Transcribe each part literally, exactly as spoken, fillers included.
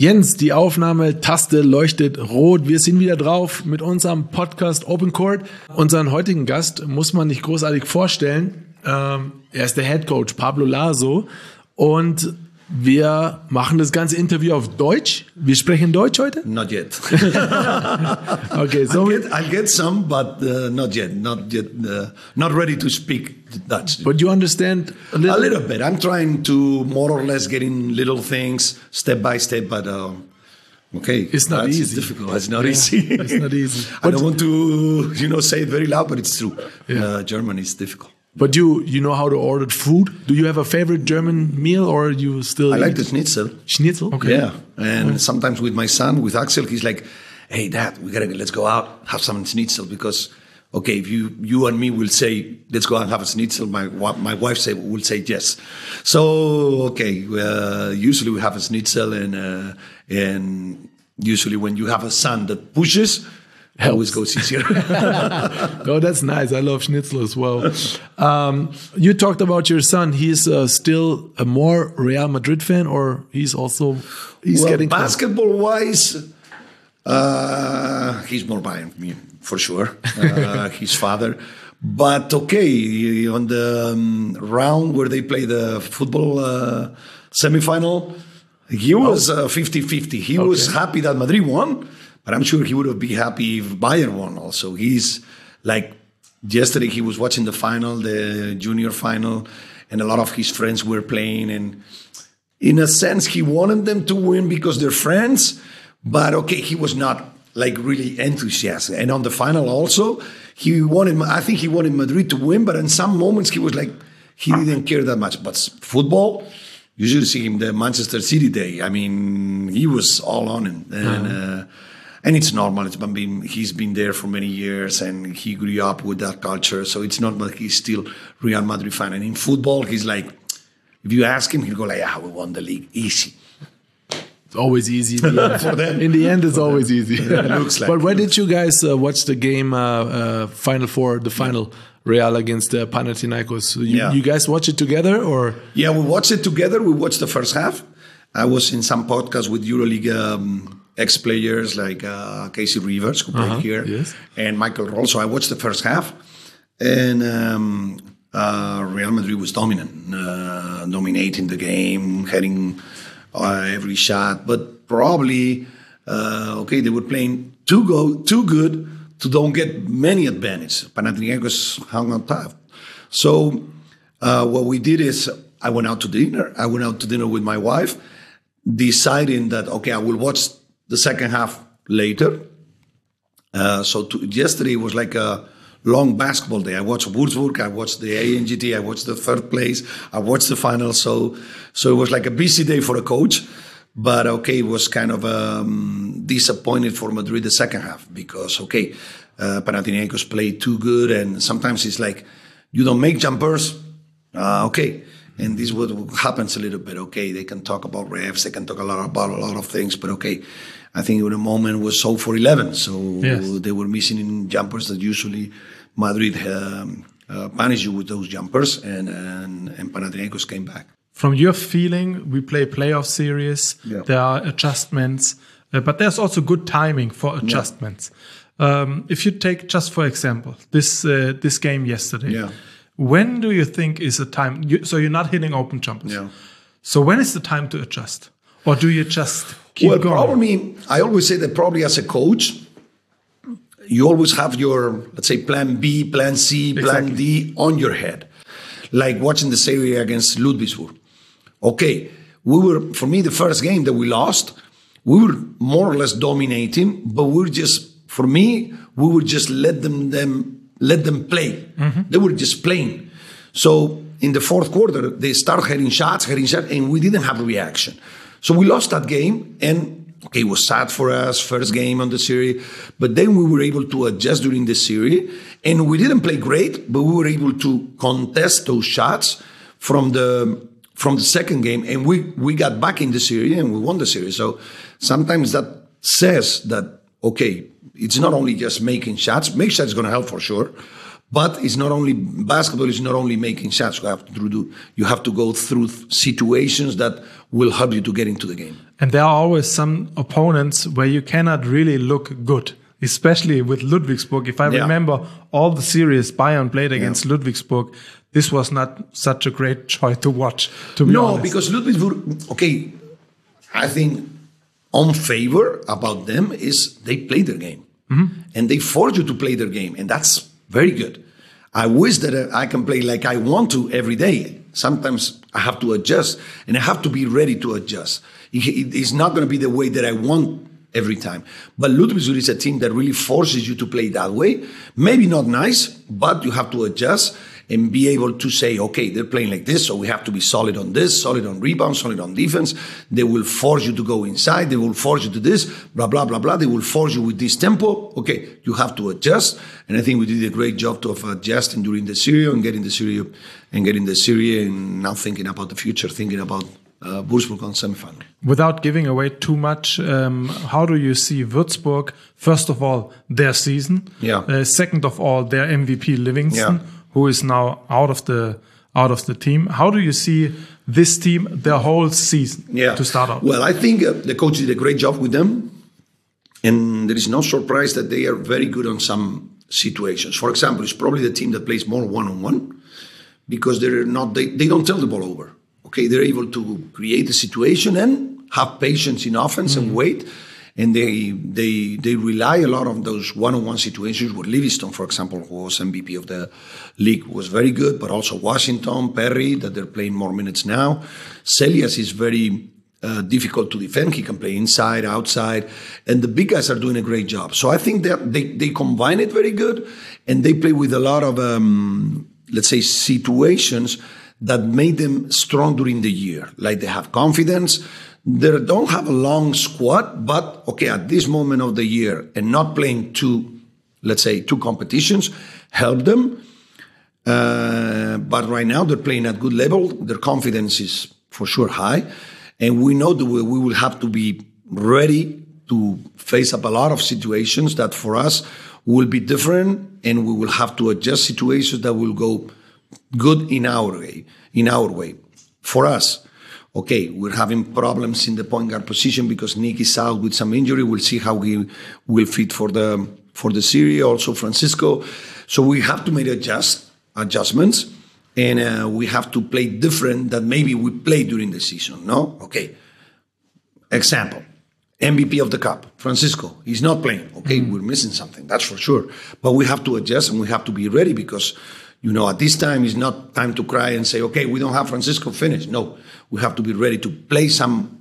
Jens, die Aufnahmetaste leuchtet rot. Wir sind wieder drauf mit unserem Podcast Open Court. Unseren heutigen Gast muss man nicht großartig vorstellen. Ähm, er ist der Head Coach Pablo Laso und wir machen das ganze Interview auf Deutsch. Wir sprechen Deutsch heute? Not yet. Okay, so I'll get, I'll get some, but uh, not yet. Not yet. Uh, not ready to speak Dutch. But you understand a little? A little bit. I'm trying to more or less get in little things, step by step. But uh, okay, It's not that's easy. difficult. It's not Yeah, easy. it's not easy. I But- don't want to, you know, say it very loud, but it's true. Yeah. Uh, German is difficult. But you, you know how to order food? Do you have a favorite German meal, or you still I like eat the schnitzel. schnitzel? Okay. Yeah, and sometimes with my son, with Axel, he's like, "Hey, Dad, we gotta let's go out, have some schnitzel." Because, okay, if you you and me will say, "Let's go out and have a schnitzel," my wa- my wife say will say yes. So okay, uh, usually we have a schnitzel, and uh, and usually when you have a son that pushes, it always goes easier. Oh, that's nice. I love schnitzel as well. Um, you talked about your son. He's uh, still a more Real Madrid fan, or he's also he's well, getting close? basketball wise, uh, he's more Bayern me for sure. Uh, his father, but okay, on the um, round where they play the football uh, semifinal, he was uh, fifty-fifty. He was Okay. happy that Madrid won, but I'm sure he would have been happy if Bayern won also. He's like yesterday he was watching the final, the junior final, and a lot of his friends were playing, and in a sense, he wanted them to win because they're friends, but okay, he was not like really enthusiastic. And on the final also, he wanted, I think he wanted Madrid to win, but in some moments he was like, he didn't care that much. But football, you should see him the Manchester City day. I mean, he was all on it. And, uh, and it's normal. It's been, he's been there for many years and he grew up with that culture. So it's not like he's still Real Madrid fan. And in football, he's like, if you ask him, he'll go like, "Ah, we won the league, easy." It's always easy. In the end, For them. In the end it's always easy. It looks like. But when did you guys uh, watch the game, uh, uh, Final Four, the final Real against uh, Panathinaikos? You, Yeah. you guys watch it together, or? Yeah, we watched it together. We watched the first half. I was in some podcasts with EuroLeague um, ex-players like uh, Casey Rivers, who played Uh-huh, here, yes. and Michael Roll. So I watched the first half, and um, uh, Real Madrid was dominant, uh, dominating the game, heading uh, every shot. But probably, uh, okay, they were playing too go too good to don't get many advantage. Panathinaikos hung on top. So uh, what we did is I went out to dinner. I went out to dinner with my wife, deciding that, okay, I will watch the second half later. Uh, so to, yesterday was like a long basketball day. I watched Würzburg, I watched the A N G T, I watched the third place, I watched the final. So, so it was like a busy day for a coach. But okay, it was kind of um, disappointed for Madrid the second half because, okay, uh, Panathinaikos played too good. And sometimes it's like, you don't make jumpers, uh, okay. And this is what happens a little bit. Okay, they can talk about refs, they can talk a lot about a lot of things, but okay, I think the moment was so for eleven, so Yes. they were missing in jumpers that usually Madrid um, uh, punish you with those jumpers, and and, and Panathinaikos came back. From your feeling, we play playoff series. Yeah. There are adjustments, uh, but there's also good timing for adjustments. Um, if you take just for example this uh, this game yesterday, Yeah. when do you think is the time? You, so you're not hitting open jumpers. Yeah. So when is the time to adjust, or do you just keep well, going? probably, I always say that probably as a coach, you always have your, let's say, plan B, plan C, plan Exactly. D on your head. Like watching the series against Ludwigsburg. Okay, we were, for me, the first game that we lost, we were more or less dominating, but we were just, for me, we would just let them, them let them play. They were just playing. So in the fourth quarter, they started hitting shots, hitting shots, and we didn't have a reaction. So we lost that game, and okay, it was sad for us, first game on the series, but then we were able to adjust during the series, and we didn't play great, but we were able to contest those shots from the from the second game, and we, we got back in the series, and we won the series. So sometimes that says that, okay, it's not only just making shots, make shots is going to help for sure, But it's not only basketball. It's not only making shots. You have to do. You have to go through situations that will help you to get into the game. And there are always some opponents where you cannot really look good, especially with Ludwigsburg. If I Yeah. remember all the series Bayern played against Yeah. Ludwigsburg, this was not such a great choice to watch. To be No, honest. because Ludwigsburg. Okay, I think on favor about them is they play their game, and they force you to play their game, and that's very good. I wish that uh, I can play like I want to every day. Sometimes I have to adjust, and I have to be ready to adjust. It- it- it's not going to be the way that I want every time. But Ludwigsburg is a team that really forces you to play that way. Maybe not nice, but you have to adjust and be able to say, okay, they're playing like this, so we have to be solid on this, solid on rebound, solid on defense. They will force you to go inside. They will force you to this, blah, blah, blah, blah. They will force you with this tempo. Okay, you have to adjust. And I think we did a great job of adjusting during the series and getting the series and getting the series and now thinking about the future, thinking about uh, Würzburg on semifinal. Without giving away too much, um, how do you see Würzburg? First of all, their season. Yeah. Uh, second of all, their M V P Livingston, Yeah. who is now out of the out of the team. How do you see this team their whole season Yeah. to start out? Well, I think uh, the coach did a great job with them. And there is no surprise that they are very good on some situations. For example, it's probably the team that plays more one-on-one because they're not, they, they don't turn the ball over. Okay, they're able to create a situation and have patience in offense and wait. And they they they rely a lot on those one-on-one situations where Livingston, for example, who was M V P of the league, was very good, but also Washington, Perry, that they're playing more minutes now. Celias is very uh, difficult to defend. He can play inside, outside, and the big guys are doing a great job. So I think that they, they combine it very good, and they play with a lot of, um, let's say, situations that made them strong during the year. Like they have confidence. They don't have a long squad, but okay, at this moment of the year and not playing two, let's say, two competitions, help them. Uh, but right now they're playing at good level. Their confidence is for sure high. And we know that we, we will have to be ready to face up a lot of situations that for us will be different, and we will have to adjust situations that will go good in our way, in our way. For us, okay, we're having problems in the point guard position because Nick is out with some injury. We'll see how he will fit for the for the series. Also, Francisco. So we have to make adjust adjustments, and uh, we have to play different than maybe we played during the season. No, okay. Example: M V P of the Cup, Francisco. He's not playing. Okay, mm-hmm. We're missing something. That's for sure. But we have to adjust and we have to be ready because, you know, at this time it's not time to cry and say, okay, we don't have Francisco finished. No, we have to be ready to play some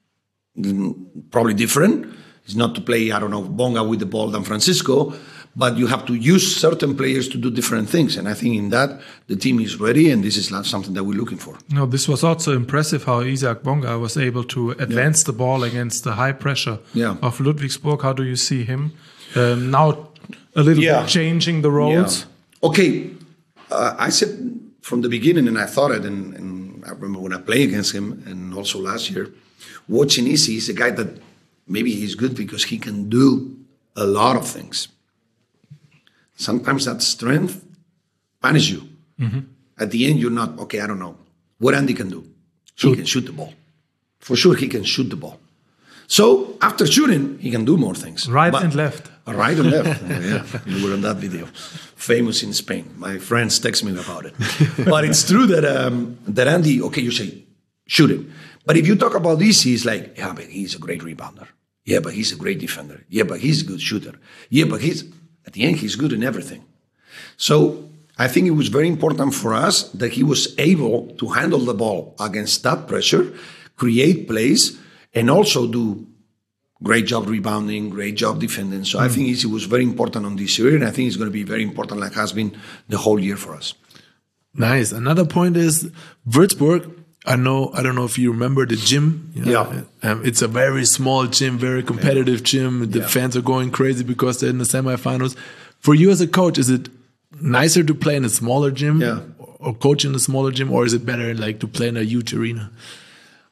probably different. It's not to play, I don't know, Bonga with the ball than Francisco, but you have to use certain players to do different things. And I think in that, the team is ready, and this is not something that we're looking for. No, this was also impressive how Isaac Bonga was able to advance yeah. the ball against the high pressure yeah. of Ludwigsburg. How do you see him um, now a little yeah. bit changing the roles? Yeah. Okay. Uh, I said from the beginning, and I thought it, and, and I remember when I played against him, and also last year, watching Isi, he's a guy that maybe he's good because he can do a lot of things. Sometimes that strength punishes you. Mm-hmm. At the end, you're not, okay, I don't know. What Andy can do? Shoot. He can shoot the ball. For sure, he can shoot the ball. So after shooting, he can do more things. Right but, and left. Right and left. Yeah, you were on that video. Famous in Spain. My friends text me about it. But it's true that um, that Andy, okay, you say, shoot him. But if you talk about this, he's like, yeah, but he's a great rebounder. Yeah, but he's a great defender. Yeah, but he's a good shooter. Yeah, but he's, at the end, he's good in everything. So I think it was very important for us that he was able to handle the ball against that pressure, create plays, and also do great job rebounding, great job defending. So mm. I think it was very important on this year, and I think it's going to be very important like has been the whole year for us. Nice. Another point is Würzburg. I know, I don't know if you remember the gym. You know, yeah. Um, it's a very small gym, very competitive yeah. gym. The yeah. fans are going crazy because they're in the semifinals. For you as a coach, is it nicer to play in a smaller gym yeah. or coach in a smaller gym, or is it better like to play in a huge arena?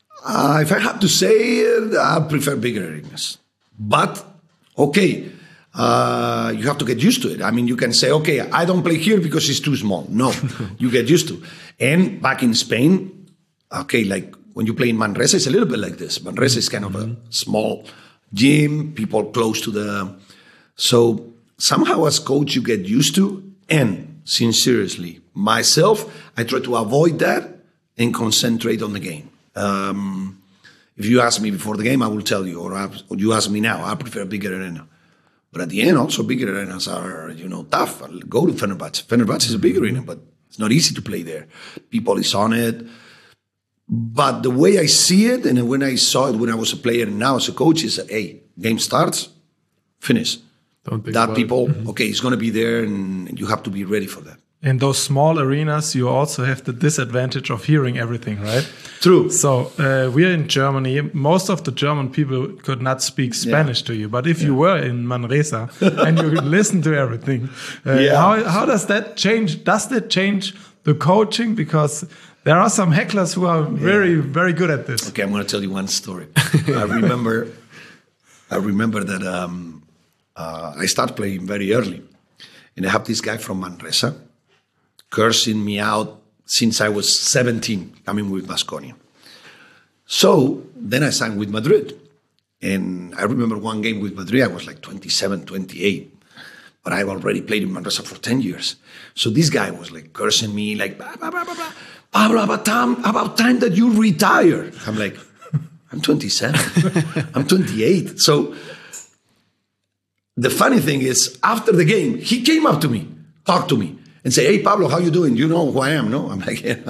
Uh, if I have to say, uh, I prefer bigger arenas. But, okay, uh, you have to get used to it. I mean, you can say, okay, I don't play here because it's too small. No, you get used to. And back in Spain, okay, like when you play in Manresa, it's a little bit like this. Manresa is kind of a small gym, people close to the... So somehow as coach, you get used to, and sincerely, myself, I try to avoid that and concentrate on the game. Um, if you ask me before the game, I will tell you, or, I, or you ask me now, I prefer a bigger arena. But at the end, also bigger arenas are, you know, tough. I'll go to Fenerbahce. Fenerbahce is a big arena, but it's not easy to play there. People is on it. But the way I see it, and when I saw it when I was a player and now as a coach, is, hey, game starts, finish. Don't think that about people, it. okay, it's going to be there, and you have to be ready for that. In those small arenas, you also have the disadvantage of hearing everything, right? True. So uh, we're in Germany. Most of the German people could not speak Spanish Yeah. to you. But if you were in Manresa and you listen to everything, uh, Yeah. how, how does that change? Does that change the coaching? Because there are some hecklers who are very, very good at this. Okay, I'm going to tell you one story. I remember, I remember that um, uh, I started playing very early, and I have this guy from Manresa cursing me out since I was seventeen, coming with Baskonia. So then I signed with Madrid, and I remember one game with Madrid. I was like twenty-seven, twenty-eight, but I already played in Manresa for ten years. So this guy was like cursing me, like blah, blah, blah, blah, blah. Pablo, about time, about time that you retire. I'm like, I'm twenty-seven. I'm twenty-eight. So the funny thing is, after the game, he came up to me, talked to me, and say, hey, Pablo, how you doing? You know who I am, no? I'm like, yeah.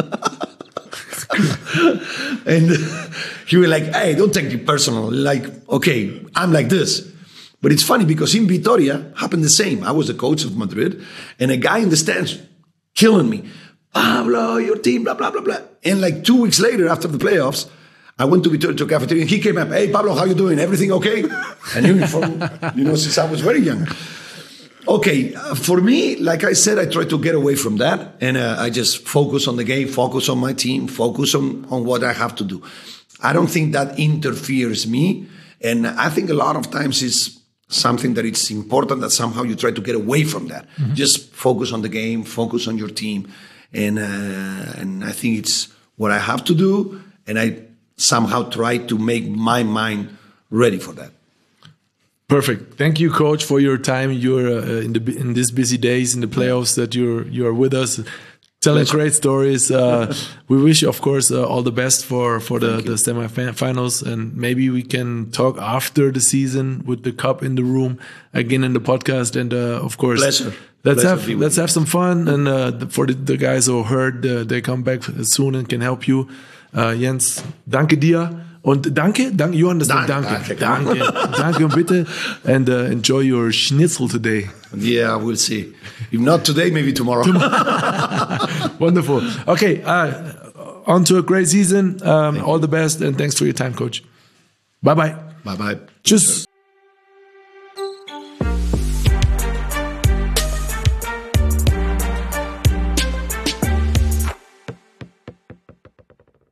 And he was like, hey, don't take it personal. Like, okay, I'm like this. But it's funny because in Vitoria, happened the same. I was the coach of Madrid, and a guy in the stands killing me. Pablo, your team, blah, blah, blah, blah. And like two weeks later, after the playoffs, I went to Vitoria to a cafeteria, and he came up, hey, Pablo, how you doing? Everything okay? And uniform, you know, since I was very young. Okay, uh, for me, like I said, I try to get away from that, and uh, I just focus on the game, focus on my team, focus on, on what I have to do. I don't think that interferes me, and I think a lot of times it's something that it's important that somehow you try to get away from that. Mm-hmm. Just focus on the game, focus on your team, and uh, and I think it's what I have to do, and I somehow try to make my mind ready for that. Perfect. Thank you, Coach, for your time. You're uh, in the in these busy days in the playoffs that you're you're with us, telling great stories. Uh, we wish, of course, uh, all the best for for the, the semifinals, and maybe we can talk after the season with the cup in the room again in the podcast. And uh, of course, Pleasure. let's Pleasure have let's you. have some fun. And uh, for the, the guys who heard, uh, they come back soon and can help you. Uh, Jens, danke dir. Und danke, danke, you understand, danke, danke, danke, danke und bitte, and uh, enjoy your schnitzel today. Yeah, we'll see. If not today, maybe tomorrow. Wonderful. Okay, uh, on to a great season. Um, all the best, and thanks for your time, Coach. Bye-bye. Bye-bye. Tschüss.